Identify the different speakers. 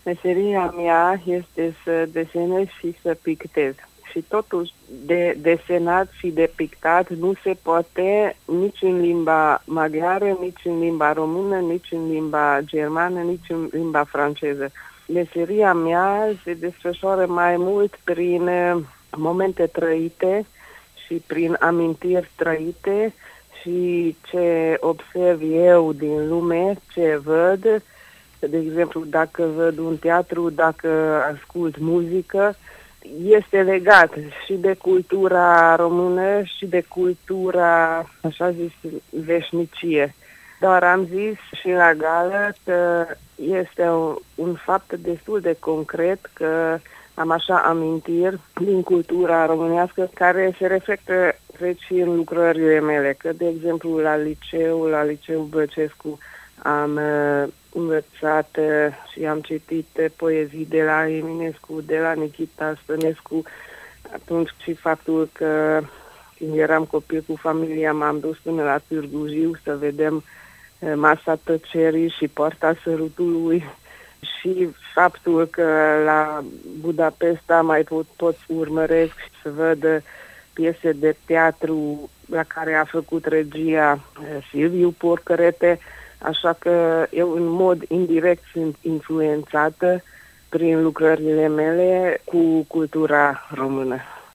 Speaker 1: Meseria mea este să desenez și să pictez. Și totuși de desenat și de pictat nu se poate nici în limba maghiară, nici în limba română, nici în limba germană, nici în limba franceză. Meseria mea se desfășoară mai mult prin momente trăite și prin amintiri trăite și ce observ eu din lume, ce văd. De exemplu, dacă văd un teatru, dacă ascult muzică, este legat și de cultura română și de cultura, așa zis, veșnicie. Dar am zis și la gală că este un fapt destul de concret că am așa amintiri din cultura românească care se reflectă și în lucrările mele. Că, de exemplu, la liceu Băcescu am învățat și am citit poezii de la Eminescu, de la Nikita Stănescu. Atunci și faptul că când eram copil cu familia m-am dus până la Târgu Jiu să vedem Masa Tăcerii și Poarta Sărutului și faptul că la Budapesta mai pot urmăresc și să văd piese de teatru la care a făcut regia Silviu Porcărete, așa că eu în mod indirect sunt influențată prin lucrările mele cu cultura română.